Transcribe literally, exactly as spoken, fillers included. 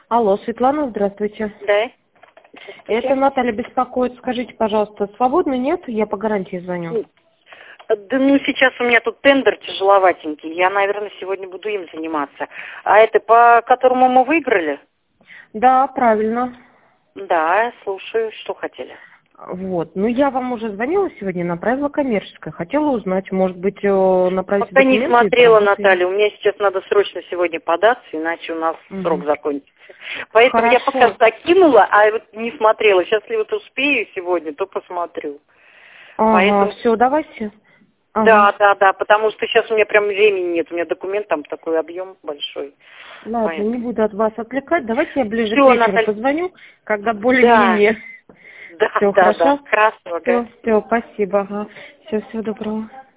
Алло, Светлана, здравствуйте. Да. Это Наталья беспокоит. Скажите, пожалуйста, свободно нет? Я по гарантии звоню. Да ну сейчас у меня тут тендер тяжеловатенький. Я, наверное, сегодня буду им заниматься. А это по которому мы выиграли? Да, правильно. Да, слушаю. Что хотели? Вот. Ну, я вам уже звонила сегодня, направила коммерческое. Хотела узнать, может быть, э, направить Пока не документы и смотрела, сработаем. Наталья. У меня сейчас надо срочно сегодня податься, иначе у нас Угу. срок закончится. Поэтому я Хорошо. пока закинула, а вот не смотрела. Сейчас, если вот успею сегодня, то посмотрю. Ага, Поэтому... все, давайте. Ага. Да, да, да, потому что сейчас у меня прям времени нет. У меня документ там такой объем большой. Ладно, Поэтому... не буду от вас отвлекать. Давайте я ближе Все, к вечеру Наталья. позвоню, когда Да. более-менее. Да, Все, да, да. хорошо? Красного, Все, ага. все, спасибо. Ага. Все, всего доброго.